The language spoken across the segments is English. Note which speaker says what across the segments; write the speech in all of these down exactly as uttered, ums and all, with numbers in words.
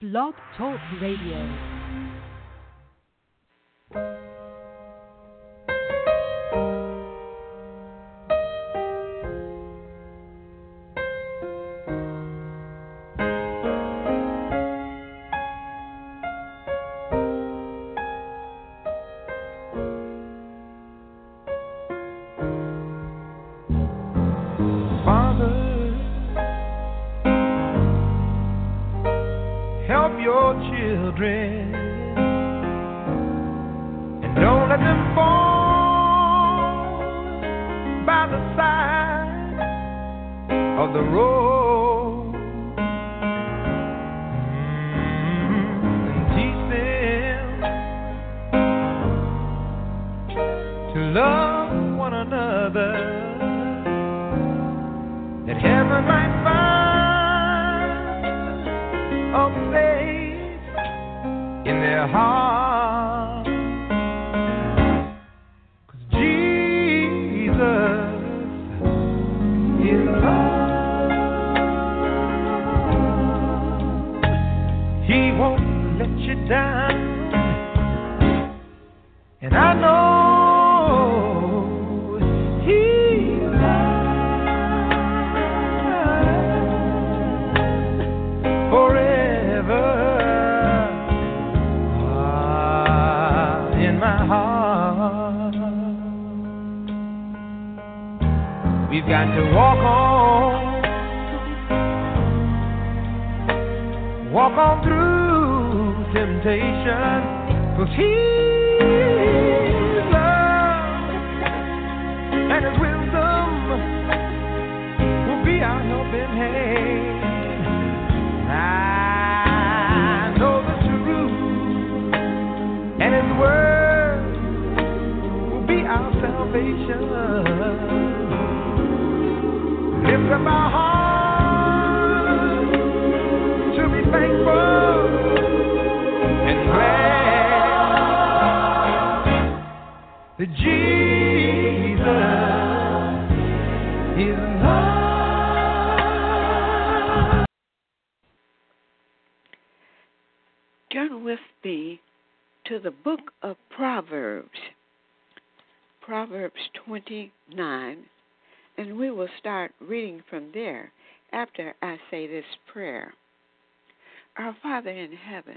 Speaker 1: Blog Talk Radio.
Speaker 2: Turn with me to the book of Proverbs, Proverbs twenty-nine, and we will start reading from there after I say this prayer. Our Father in heaven,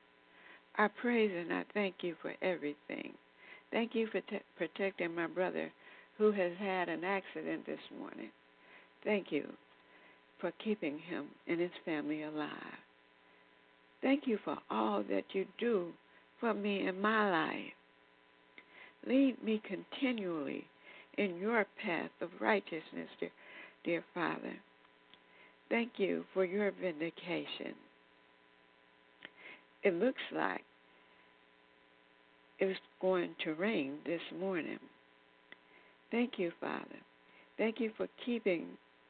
Speaker 2: I praise and I thank you for everything. Thank you for t- protecting my brother who has had an accident this morning. Thank you for keeping him and his family alive. Thank you for all that you do for me in my life. Lead me continually in your path of righteousness, dear, dear Father. Thank you for your vindication. It looks like it's going to rain this morning. Thank you, Father. Thank you for keeping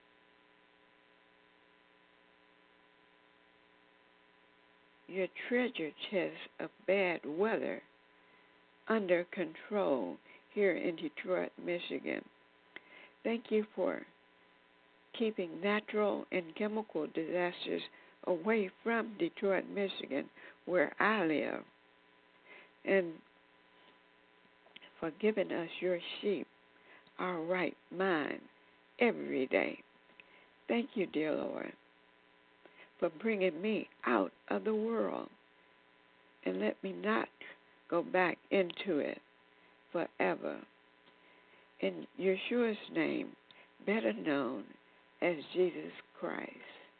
Speaker 2: your treasure chest of bad weather under control here in Detroit, Michigan. Thank you for keeping natural and chemical disasters away from Detroit, Michigan, where I live, and for giving us your sheep, our right mind, every day. Thank you, dear Lord, for bringing me out of the world, and let me not go back into it forever. In Yeshua's name, better known as Jesus Christ.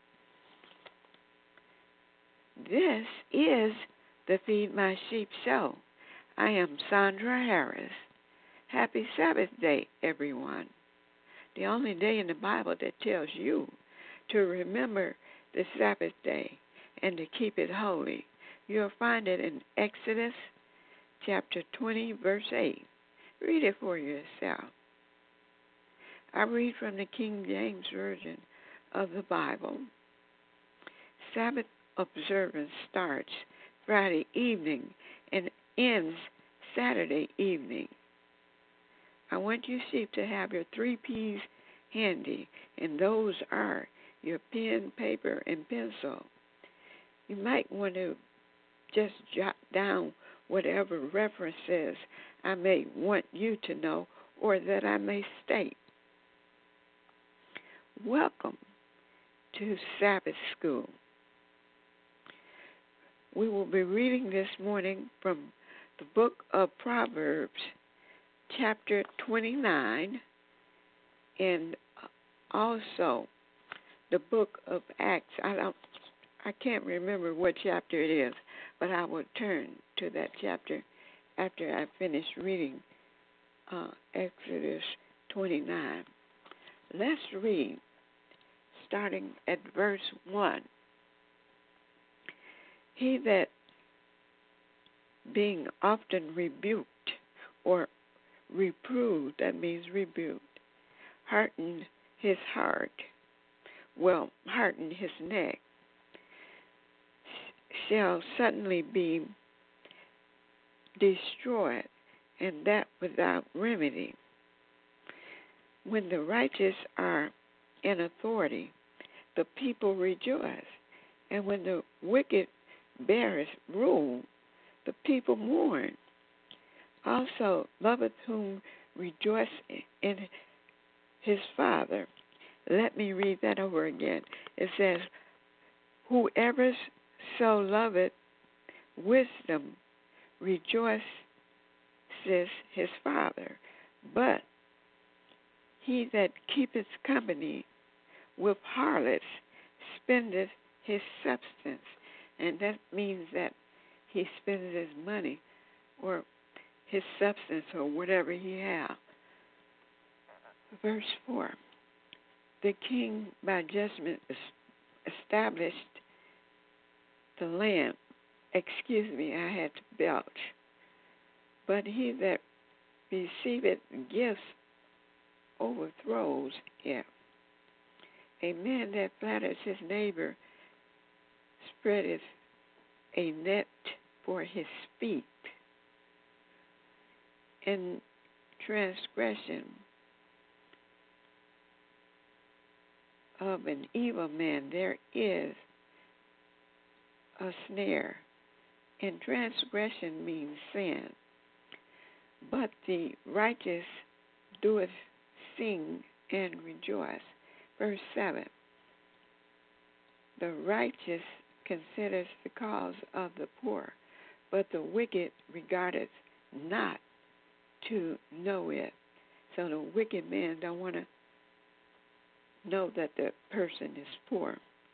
Speaker 2: This is the Feed My Sheep show. I am Sandra Harris. Happy Sabbath Day, everyone. The only day in the Bible that tells you to remember the Sabbath day and to keep it holy. You'll find it in Exodus chapter twenty, verse eight. Read it for yourself. I read from the King James Version of the Bible. Sabbath observance starts Friday evening and ends Saturday evening. I want you sheep to have your three P's handy, and those are your pen, paper, and pencil. You might want to just jot down whatever references I may want you to know or that I may state. Welcome to Sabbath School. We will be reading this morning from the book of Proverbs, chapter twenty-nine, and also the book of Acts. I don't, I can't remember what chapter it is, but I will turn to that chapter after I finish reading uh, Exodus twenty-nine. Let's read, starting at verse one. He that being often rebuked or reproved, that means rebuked, hardened his heart, well, hardened his neck, shall suddenly be destroyed, and that without remedy. When the righteous are in authority, the people rejoice, and when the wicked beareth rule, the people mourn. Also loveth whom rejoice in his father. Let me read that over again. It says, whoever so loveth wisdom rejoices his father, but he that keepeth company with harlots spendeth his substance. And that means that he spends his money or his substance or whatever he has. Verse four. The king by judgment established the land. Excuse me, I had to belch. But he that receiveth gifts overthrows him. A man that flatters his neighbor spreadeth a net for his feet. In transgression of an evil man there is a snare. And transgression means sin. But the righteous doeth sing and rejoice. Verse seven. The righteous considers the cause of the poor, but the wicked regardeth not to know it. So the wicked man don't want to know that the person is poor.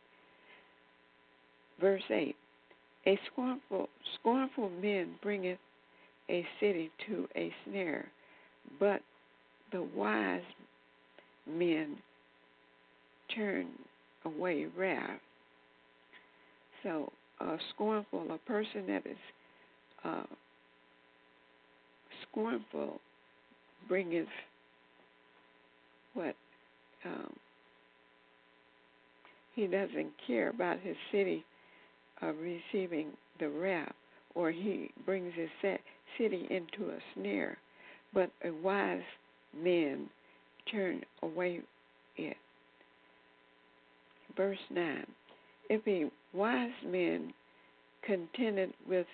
Speaker 2: Verse eight. A scornful, scornful man bringeth a city to a snare, but the wise men turn away wrath. So, uh, scornful, a person that is uh, scornful bringeth what? Um, he doesn't care about his city uh, receiving the wrath, or he brings his city into a snare. But a wise man turn away it. Verse nine. If a wise man contended with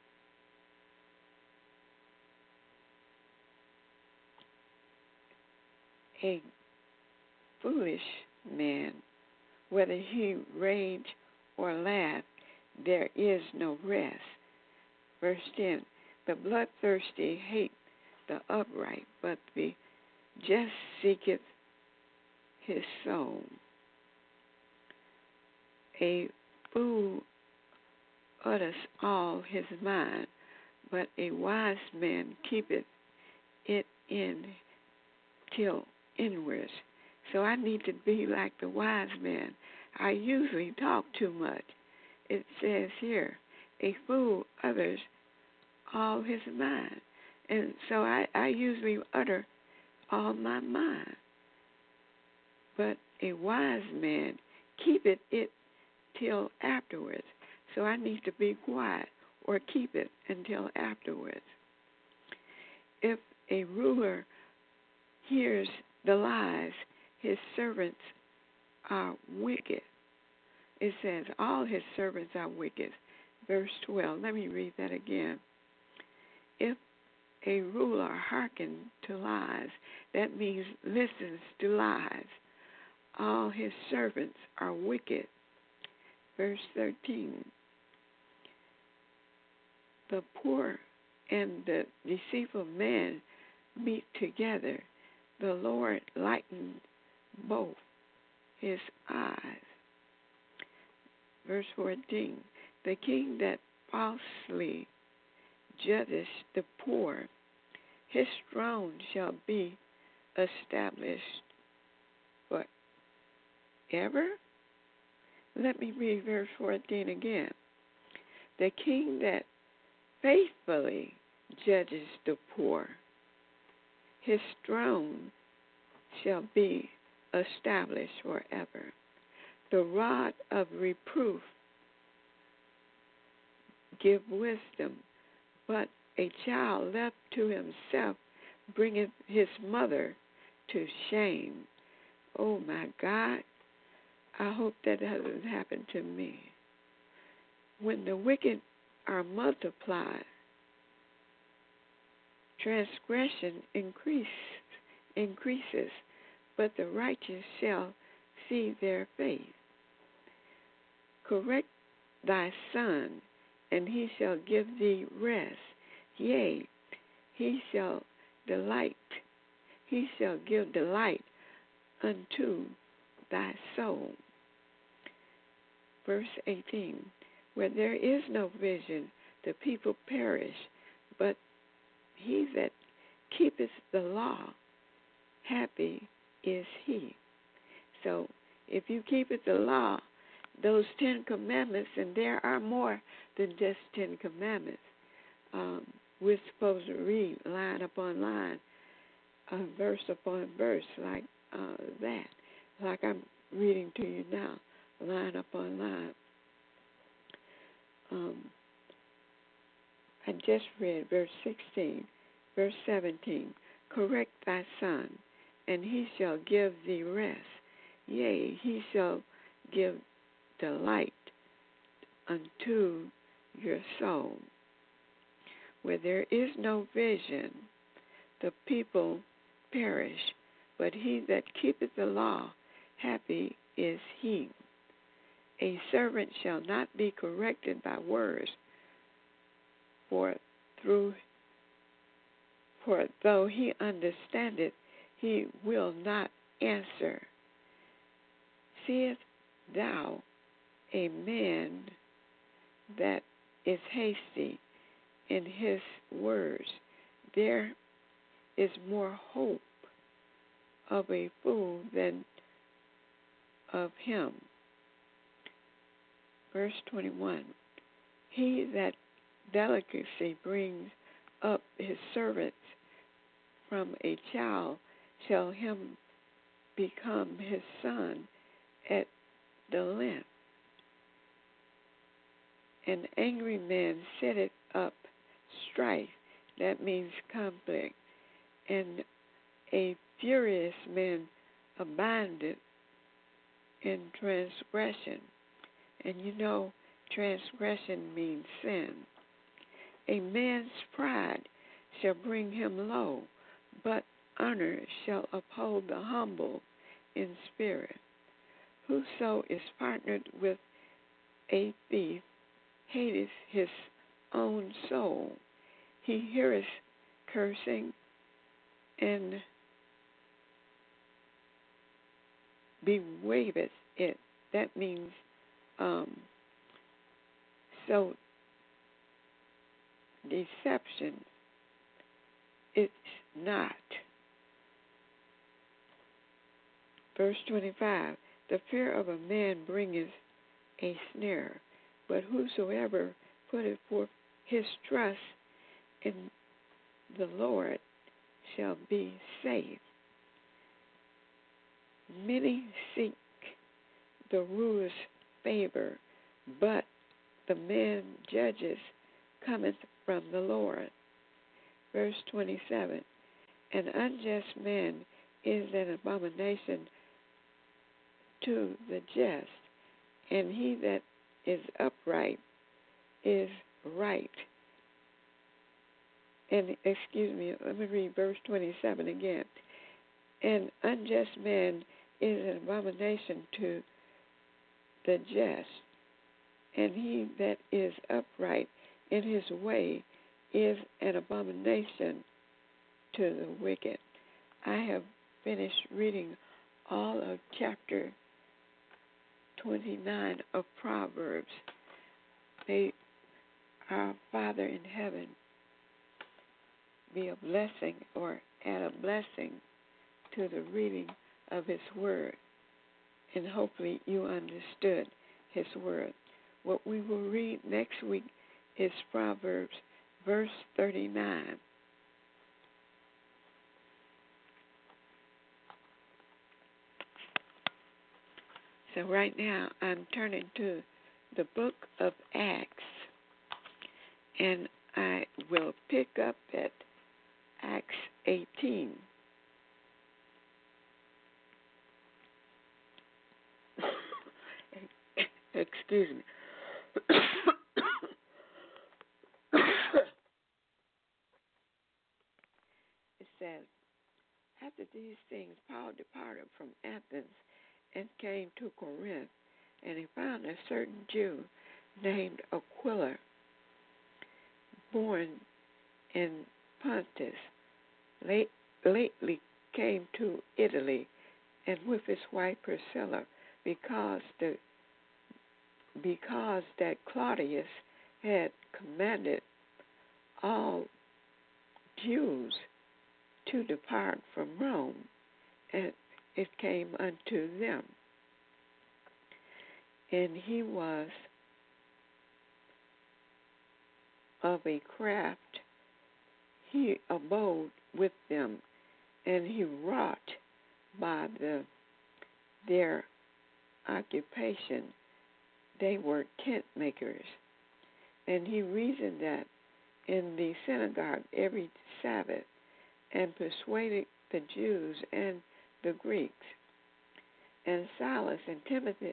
Speaker 2: a foolish man, whether he rage or laugh, there is no rest. Verse ten. The bloodthirsty hate the upright, but the just seeketh his soul. A fool utters all his mind, but a wise man keepeth it in till inwards. So I need to be like the wise man. I usually talk too much. It says here, a fool utters all his mind. And so I, I usually utter all my mind. But a wise man keepeth it till afterwards. So I need to be quiet or keep it until afterwards. If a ruler hears the lies, his servants are wicked. It says, all his servants are wicked. Verse twelve, let me read that again. If a ruler hearkens to lies, that means listens to lies, all his servants are wicked. Verse thirteen, the poor and the deceitful man meet together. The Lord lightened both his eyes. Verse fourteen, the king that falsely judges the poor, his throne shall be established forever. Let me read verse fourteen again. The king that faithfully judges the poor, his throne shall be established forever. The rod of reproof give wisdom, but a child left to himself bringeth his mother to shame. Oh my God, I hope that doesn't happen to me. When the wicked are multiplied, transgression increase, increases, but the righteous shall see their faith. Correct thy son, and he shall give thee rest. Yea, he shall delight, he shall give delight unto thy soul. Verse eighteen, where there is no vision, the people perish, but he that keepeth the law, happy is he. So if you keepeth the law, those Ten Commandments, and there are more than just Ten Commandments, um, we're supposed to read line upon line, uh, verse upon verse, like uh, that, like I'm reading to you now, line upon line. Um, I just read verse sixteen, verse seventeen, correct thy son, and he shall give thee rest. Yea, he shall give delight unto your soul. Where there is no vision, the people perish, but he that keepeth the law, happy is he. A servant shall not be corrected by words, for through for though he understandeth, he will not answer. Seest thou a man that is hasty in his words? There is more hope of a fool than of him. Verse twenty-one, he that delicacy brings up his servants from a child shall him become his son at the length. An angry man setteth up strife, that means conflict, and a furious man abideth in transgression. And you know, transgression means sin. A man's pride shall bring him low, but honor shall uphold the humble in spirit. Whoso is partnered with a thief hateth his own soul. He heareth cursing and bewaileth it. That means um, so deception, it's not. Verse twenty-five, the fear of a man bringeth a snare, but whosoever putteth forth his trust in the Lord shall be saved. Many seek the ruler's favor, but the man judges cometh from the Lord. Verse twenty-seven, an unjust man is an abomination to the just, and he that is upright is right. And excuse me, let me read verse twenty-seven again. An unjust man is an abomination to the just, and he that is upright in his way is an abomination to the wicked. I have finished reading all of chapter twenty-nine of Proverbs. May our Father in heaven be a blessing or add a blessing to the reading of his word. And hopefully you understood his word. What we will read next week is Proverbs verse thirty-nine. So right now I'm turning to the book of Acts, and I will pick up at Acts eighteen. Excuse me. It says, after these things, Paul departed from Athens and came to Corinth, and he found a certain Jew named Aquila, born in Pontus, late, lately came to Italy, and with his wife Priscilla, because the because that Claudius had commanded all Jews to depart from Rome, and it came unto them. And he was of a craft, he abode with them, and he wrought by the their occupation. They were tent makers. And he reasoned that in the synagogue every Sabbath, and persuaded the Jews and the Greeks. And Silas and Timothy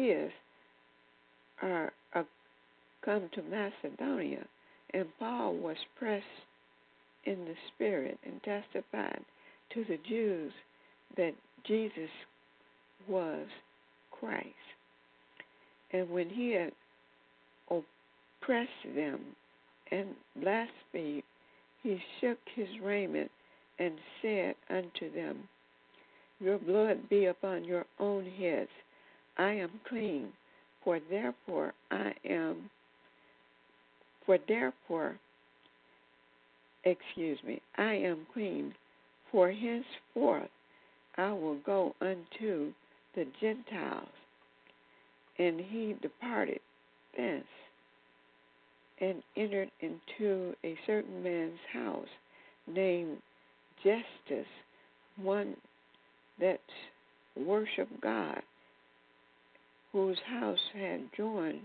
Speaker 2: are, are come to Macedonia, and Paul was pressed in the Spirit and testified to the Jews that Jesus was Christ. And when he had oppressed them and blasphemed, he shook his raiment and said unto them, your blood be upon your own heads. I am clean, for therefore I am, for therefore, excuse me, I am clean, for henceforth I will go unto the Gentiles. And he departed thence and entered into a certain man's house named Justus, one that worshiped God, whose house had joined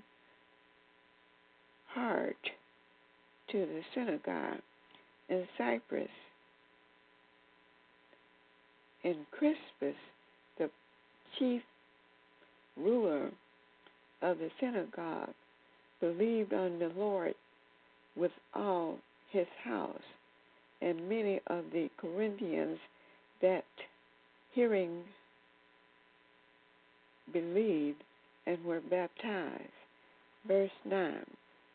Speaker 2: hard to the synagogue, and Cyprus, and Crispus, the chief ruler of the synagogue, believed on the Lord with all his house, and many of the Corinthians that hearing believed and were baptized. Verse nine.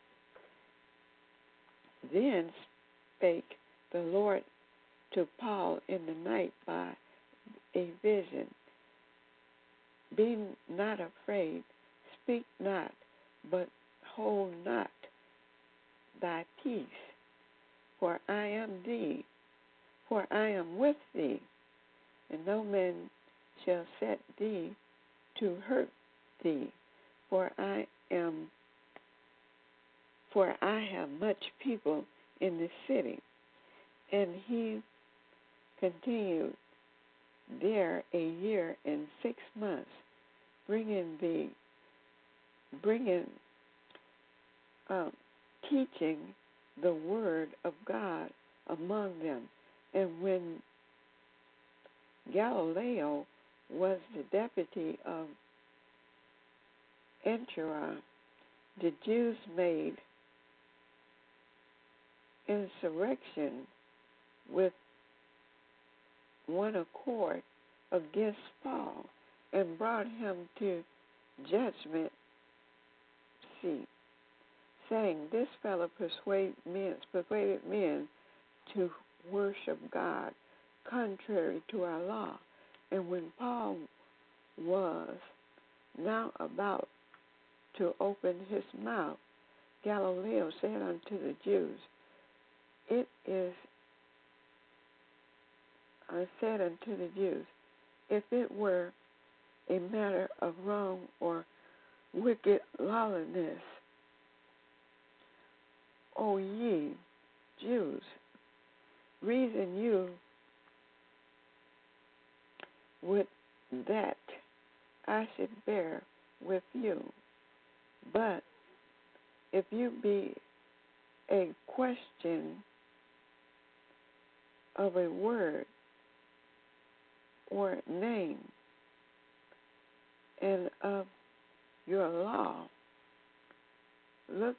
Speaker 2: Then spake the Lord to Paul in the night by a vision, be not afraid, speak not, but hold not thy peace, for I am thee, for I am with thee, and no man shall set thee to hurt thee, for I am, for I have much people in the city. And he continued there a year and six months, bringing the, bringing, um, teaching the word of God among them. And when Galileo was the deputy of Antioch, the Jews made insurrection with one accord against Paul and brought him to judgment seat, saying, "This fellow persuaded men, persuaded men to worship God contrary to our law." And when Paul was now about to open his mouth, Galileo said unto the Jews, "It is," I said unto the Jews, "if it were a matter of wrong or wicked lawlessness, O ye Jews, reason you with that I should bear with you. But if you be a question of a word or name and of your law, look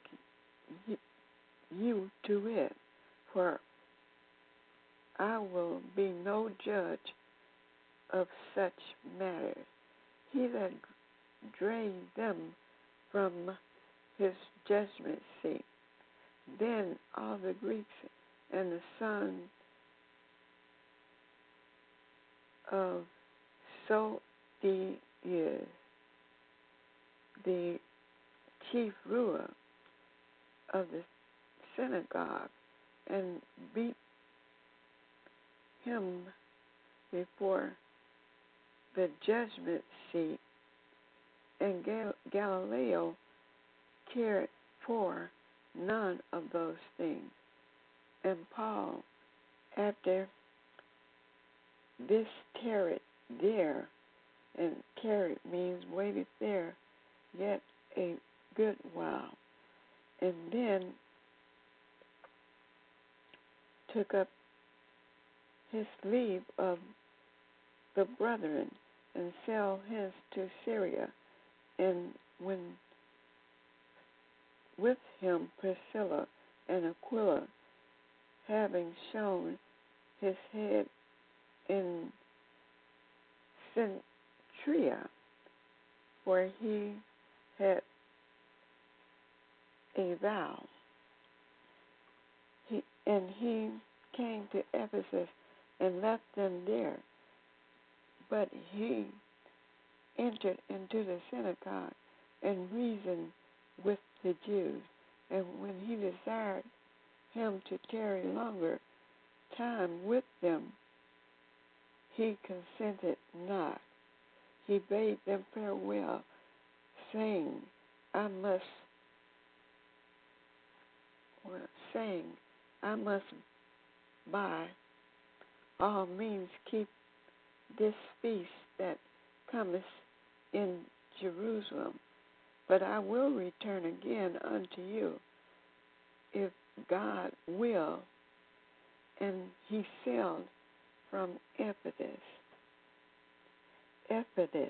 Speaker 2: you to it, for I will be no judge of such matters. He that drave them from his judgment seat." Then all the Greeks and the son of Sodius, the chief ruler of the synagogue, and beat him before the judgment seat, and Gal- Galileo cared for none of those things. And Paul, after this, tarried there, and tarried means waited there yet a good while, and then took up his leave of the brethren and sailed hence to Syria, and when with him Priscilla and Aquila, having shown his head in Cenchrea, where he had a vow. He, and he came to Ephesus and left them there. But he entered into the synagogue and reasoned with the Jews. And when he desired him to tarry longer time with them, he consented not. He bade them farewell, saying, I must, well, saying, I must by all means keep this feast that cometh in Jerusalem, but I will return again unto you, if God will. And he sailed from Ephesus, Ephesus,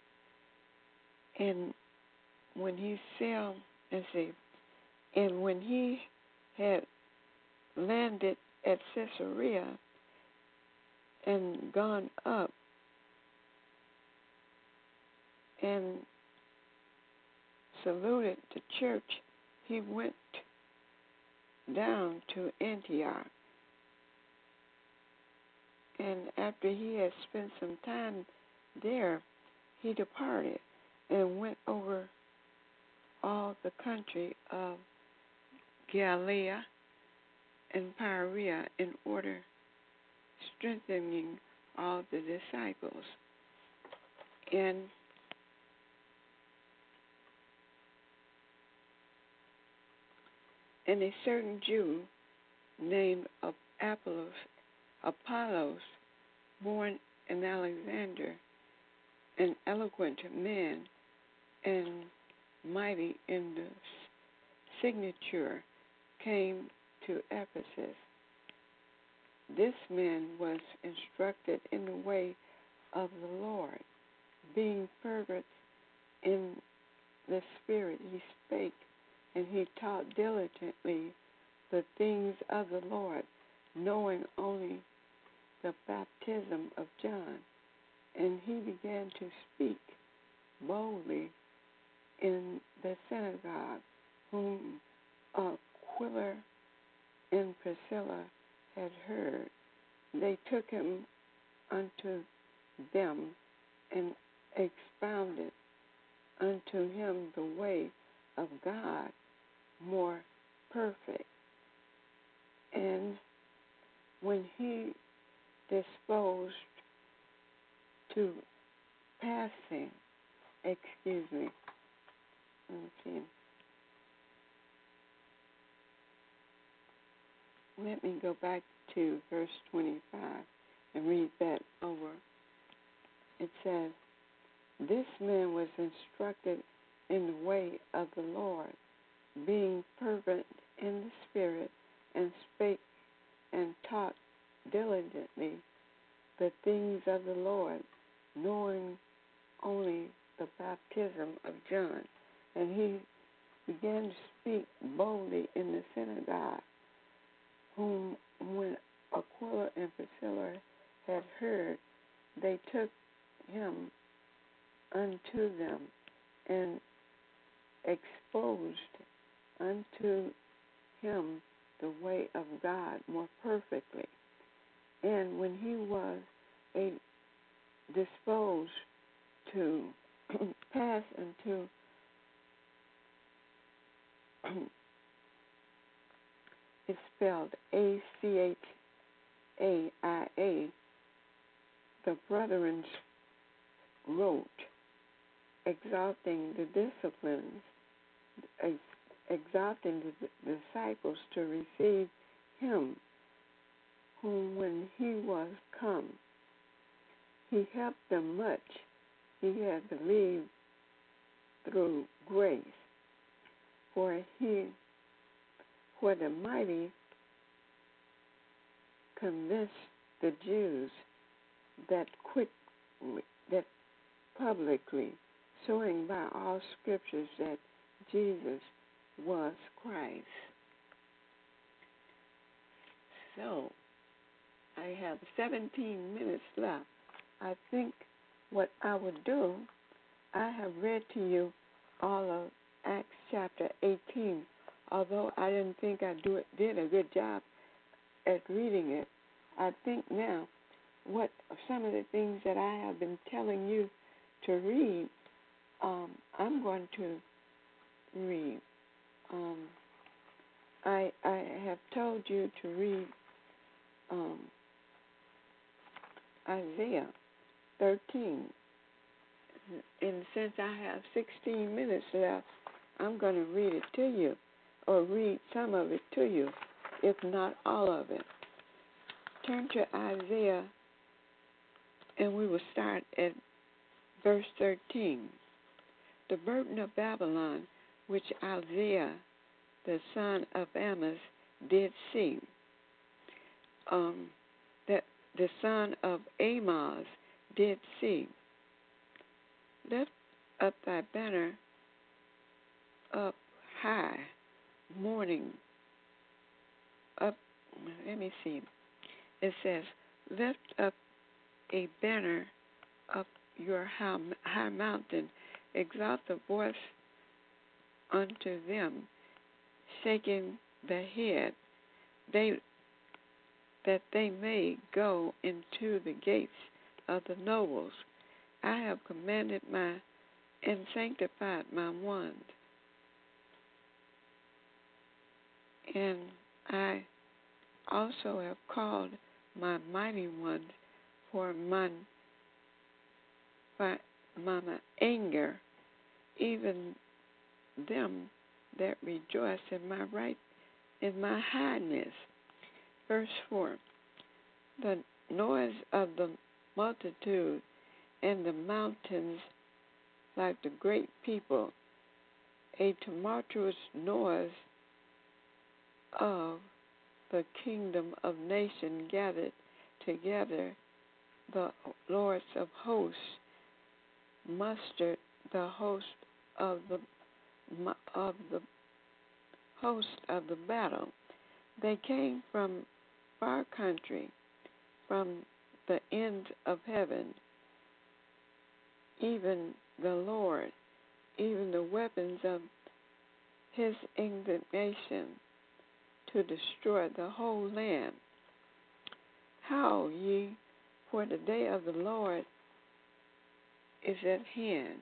Speaker 2: and when he sailed, and see, and when he had landed at Caesarea and gone up and saluted the church, he went down to Antioch. And after he had spent some time there, he departed and went over all the country of Galilee and Perea in order strengthening all the disciples. And and a certain Jew named Apollos, Apollos, born in Alexander, an eloquent man and mighty in the signature, came to Ephesus. This man was instructed in the way of the Lord, being fervent in the Spirit he spake, and he taught diligently the things of the Lord, knowing only the baptism of John. And he began to speak boldly in the synagogue, whom Aquila and Priscilla had heard. They took him unto them and expounded unto him the way of God more perfect. And when he disposed to passing, excuse me, let me see. Let me go back to verse twenty-five and read that over. It says, this man was instructed in the way of the Lord, being fervent in the Spirit, and spake and taught diligently the things of the Lord, knowing only the baptism of John. And he began to speak boldly in the synagogue, whom when Aquila and Priscilla had heard, they took him unto them and exposed unto him the way of God more perfectly. And when he was a, disposed to pass into it's spelled A C H A I A, the brethren wrote, exalting the disciplines, ex- exalting the disciples to receive him, whom when he was come, he helped them much. He had believed through grace, for he, for the mighty convinced the Jews that quick, that publicly, showing by all scriptures that Jesus was Christ. So, I have seventeen minutes left. I think what I would do, I have read to you all of Acts chapter eighteen. Although I didn't think I do it, did a good job at reading it, I think now what some of the things that I have been telling you to read, um, I'm going to read. Um, I I have told you to read um, Isaiah thirteen. And since I have sixteen minutes left, I'm going to read it to you, or read some of it to you, if not all of it. Turn to Isaiah, and we will start at verse thirteen. The burden of Babylon, which Isaiah, the son of Amos, did see, um, that the son of Amos did see. Lift up thy banner up high, morning, up, let me see. It says, lift up a banner up your high, high mountain, exalt the voice unto them, shaking the head, they that they may go into the gates of the nobles. I have commanded my and sanctified my ones, and I also have called my mighty ones for mine, for my anger, even them that rejoice in my right, in my highness. Verse four, the noise of the multitude and the mountains like the great people, a tumultuous noise of the kingdom of nations gathered together, the lords of hosts mustered the host of the of the host of the battle. They came from far country, from the end of heaven, even the Lord, even the weapons of his indignation to destroy the whole land. Howl ye, for the day of the Lord is at hand.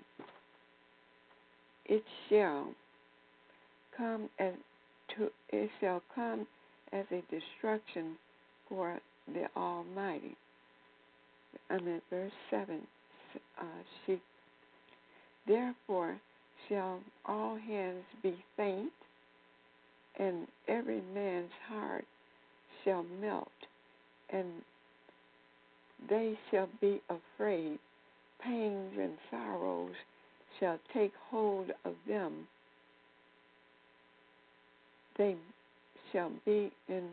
Speaker 2: It shall come as to it shall come as a destruction for the Almighty. I'm at verse seven. Uh, she, Therefore shall all hands be faint, and every man's heart shall melt, and they shall be afraid. Pains and sorrows shall take hold of them. They shall be in,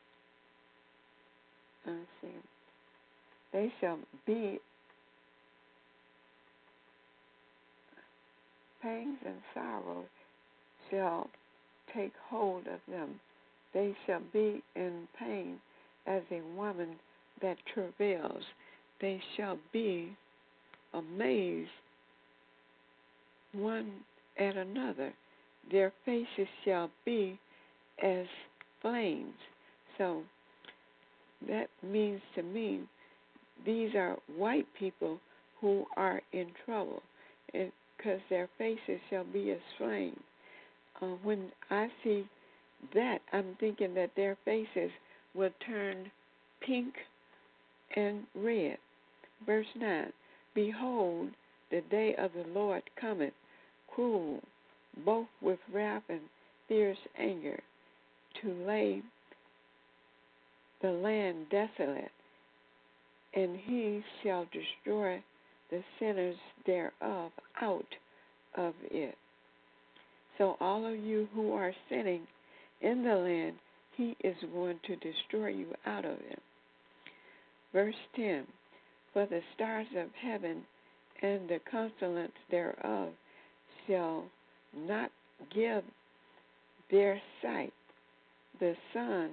Speaker 2: let's see, they shall be, pangs and sorrows shall take hold of them. They shall be in pain as a woman that travails. They shall be amazed one at another. Their faces shall be as flames. So that means to me these are white people who are in trouble, because their faces shall be as flames. Uh, when I see that, I'm thinking that their faces will turn pink and red. Verse nine, Behold, the day of the Lord cometh, cruel, both with wrath and fierce anger, to lay the land desolate, and he shall destroy the sinners thereof out of it. So all of you who are sinning in the land, he is going to destroy you out of it. Verse ten, For the stars of heaven and the constellations thereof shall not give their sight. The sun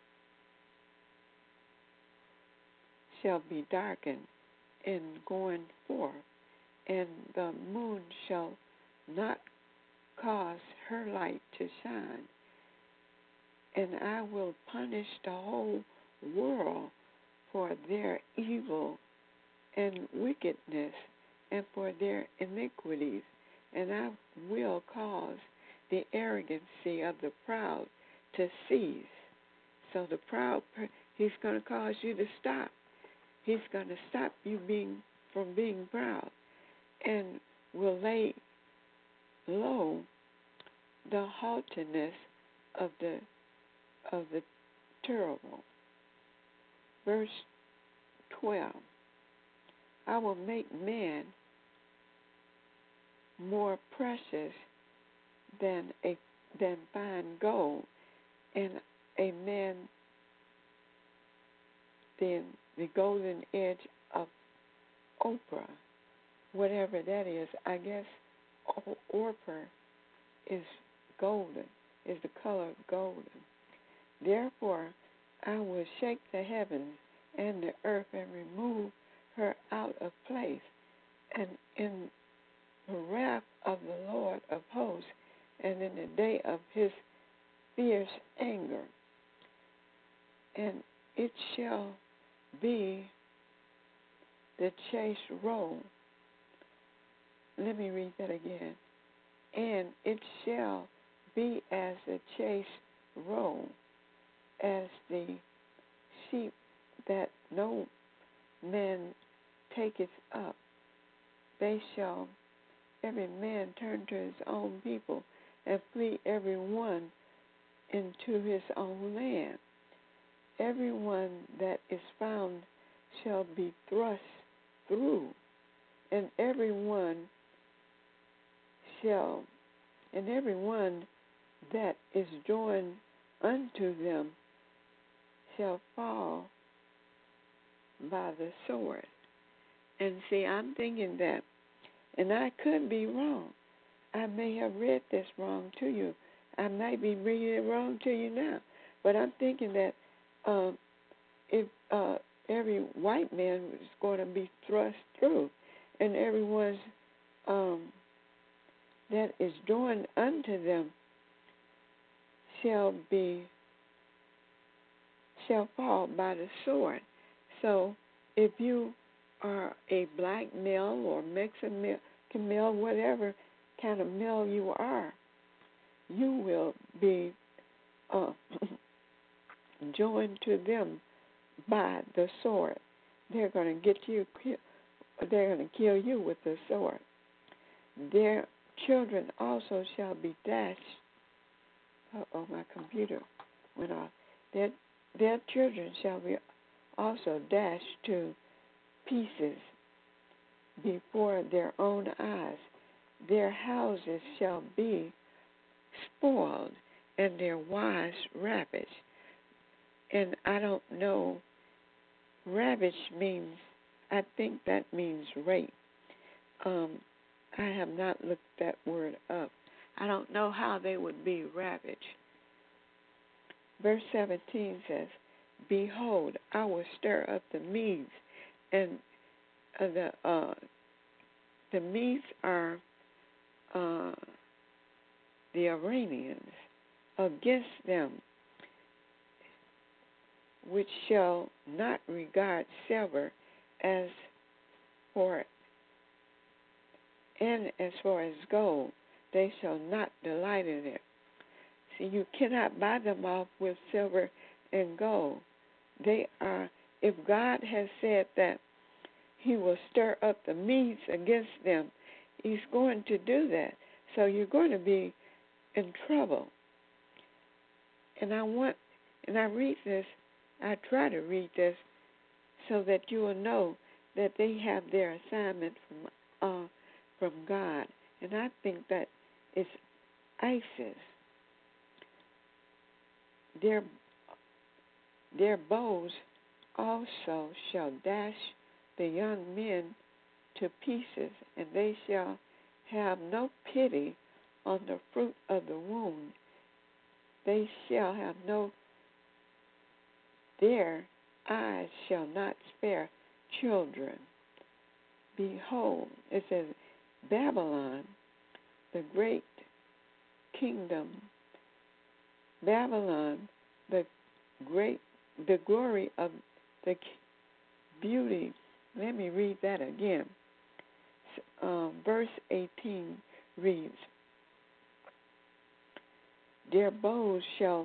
Speaker 2: shall be darkened in going forth, and the moon shall not cause her light to shine. And I will punish the whole world for their evil and wickedness and for their iniquities, and I will cause the arrogancy of the proud to cease. So the proud, he's going to cause you to stop. He's going to stop you being from being proud, and will lay low the haughtiness of the of the terrible. Verse twelve. I will make man more precious than a than fine gold, and a man than the golden edge of Oprah, whatever that is. I guess Orpah is golden, is the color of golden. Therefore, I will shake the heavens and the earth and remove her out of place, and in the wrath of the Lord of hosts, and in the day of his fierce anger. And it shall be the chase roll. Let me read that again. And it shall be as the chase roll, as the sheep that no man taketh up. They shall every man turn to his own people, and flee every one into his own land. Every one that is found shall be thrust through, and every one shall, and every one that is joined unto them shall fall by the sword. And see, I'm thinking that, and I could be wrong, I may have read this wrong to you. I might be reading it wrong to you now. But I'm thinking that um, if uh, every white man is going to be thrust through, and everyone's um, that is joined unto them shall be shall fall by the sword. So if you are a black male or Mexican male, male, whatever kind of male you are, you will be uh, joined to them by the sword. They're going to get you. They're going to kill you with the sword. Their children also shall be dashed. Oh, my computer went off. Their their children shall be also dashed to pieces before their own eyes. Their houses shall be spoiled, and their wives ravished. And I don't know, ravish means, I think that means rape. Um, I have not looked that word up. I don't know how they would be ravaged. Verse seventeen says, behold, I will stir up the Medes, and uh, the uh, the Medes are uh, the Arameans, against them, which shall not regard silver as for and as far as gold, they shall not delight in it. See, you cannot buy them off with silver and gold. They are, if God has said that he will stir up the Medes against them, he's going to do that. So you're going to be in trouble. And I want, and I read this, I try to read this so that you will know that they have their assignment from uh, from God. And I think that it's ISIS. Their, their bows also shall dash the young men to pieces, and they shall have no pity on the fruit of the womb. They shall have no, their eyes shall not spare children. Behold, it says, Babylon, the great kingdom, Babylon, the great, the glory of the beauty. Let me read that again. Um, verse eighteen reads, their bows shall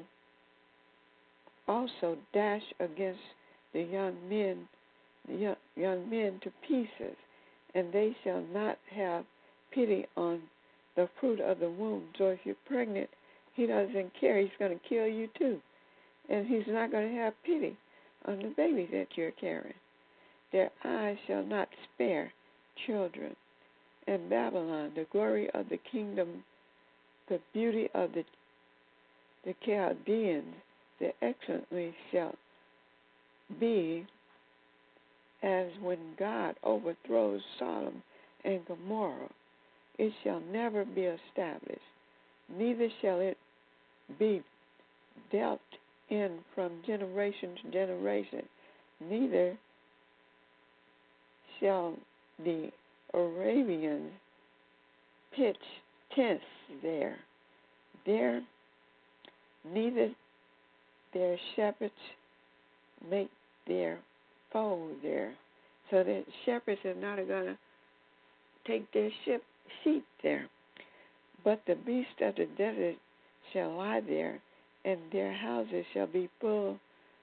Speaker 2: also dash against the young men, the young, young men to pieces, and they shall not have pity on the fruit of the womb. So if you're pregnant, he doesn't care. He's going to kill you too. And he's not going to have pity on the baby that you're carrying. Their eyes shall not spare children. And Babylon, the glory of the kingdom, the beauty of the, the Chaldeans, the excellently shall be as when God overthrows Sodom and Gomorrah. It shall never be established, neither shall it be dealt in from generation to generation, neither shall the Arabians pitch tents there. There, neither their shepherds make their fold there. So the shepherds are not going to take their ship, sheep there. But the beasts of the desert shall lie there, and their houses shall be full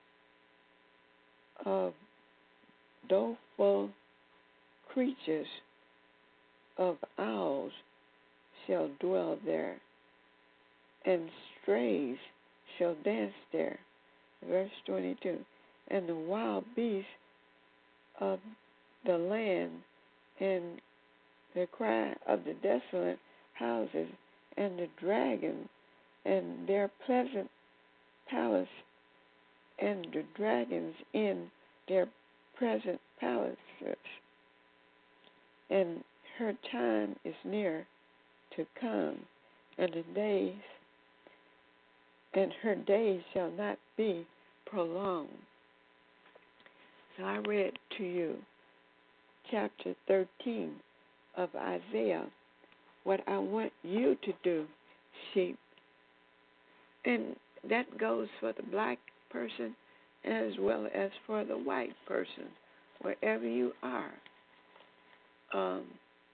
Speaker 2: of doleful creatures of owls shall dwell there, and strays shall dance there. Verse twenty-two. And the wild beasts of the land, and the cry of the desolate houses, and the dragon, and their pleasant palace, and the dragons in their present palaces. And her time is near to come, and the days and her days shall not be prolonged. So I read to you chapter thirteen of Isaiah, what I want you to do, sheep. And that goes for the black person as well as for the white person, wherever you are. Um,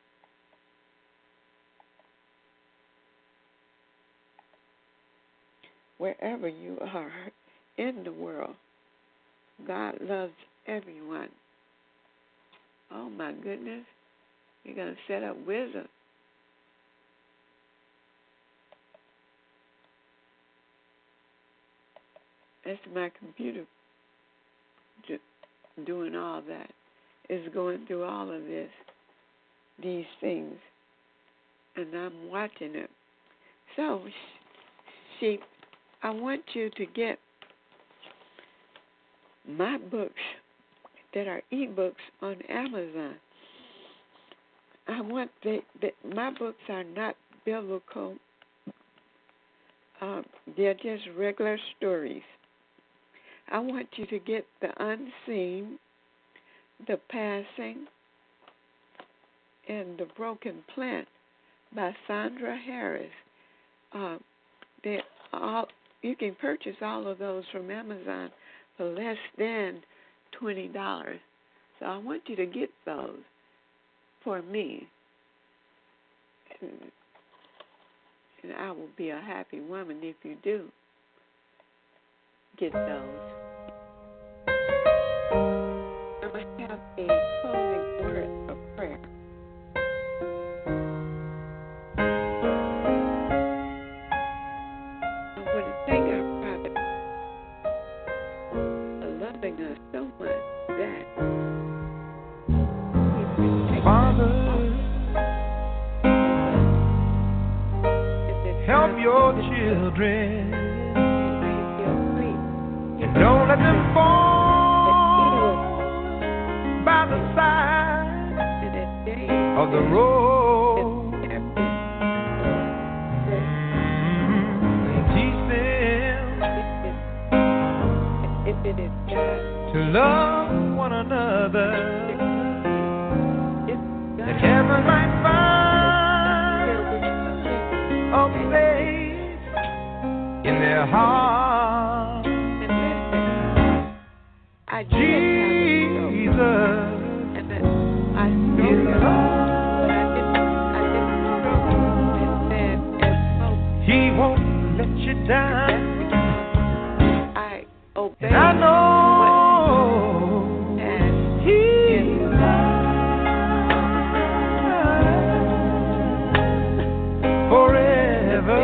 Speaker 2: wherever you are in the world, God loves everyone. Oh my goodness, you're going to set up wisdom. That's my computer doing all that. It's going through all of this, these things, and I'm watching it. So, sheep, I want you to get my books that are ebooks on Amazon. I want the, the my books are not biblical. Um, they're just regular stories. I want you to get The Unseen, The Passing, and The Broken Plant by Sandra Harris. Uh, they all you can purchase all of those from Amazon for less than twenty dollars. So I want you to get those for me. And, and I will be a happy woman if you do get those. I'm going to have a closing word of prayer. I want to thank our Father for loving us so much that He protects
Speaker 3: Father,
Speaker 2: us.
Speaker 3: help your children.
Speaker 2: And
Speaker 3: don't let them fall by the side of the road. Mm-hmm. Teach them to love one another, that heaven might find a place in their hearts.
Speaker 2: I
Speaker 3: Jesus is love. He won't let you down.
Speaker 2: I obey.
Speaker 3: And I know He's forever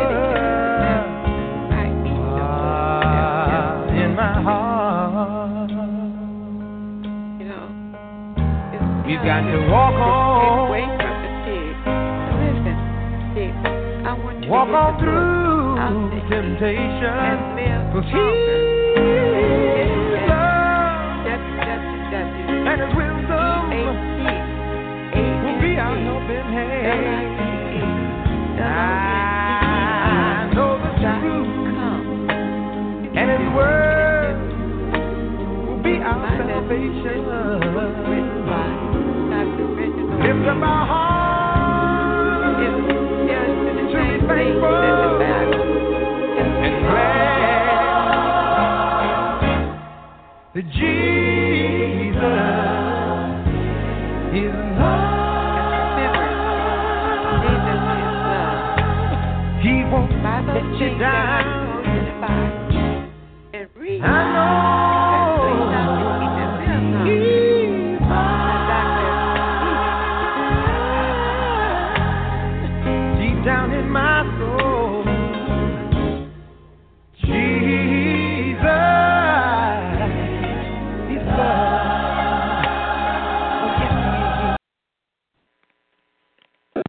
Speaker 3: ah, in my heart. We've got to walk on.
Speaker 2: Away from the pig. Listen, pig, I want you
Speaker 3: walk
Speaker 2: to
Speaker 3: on through temptation. For His love and His wisdom will be our helping hand. I know the truth and His word will be our salvation. Lift up our hearts to be thankful and glad that Jesus is love. He won't let you down.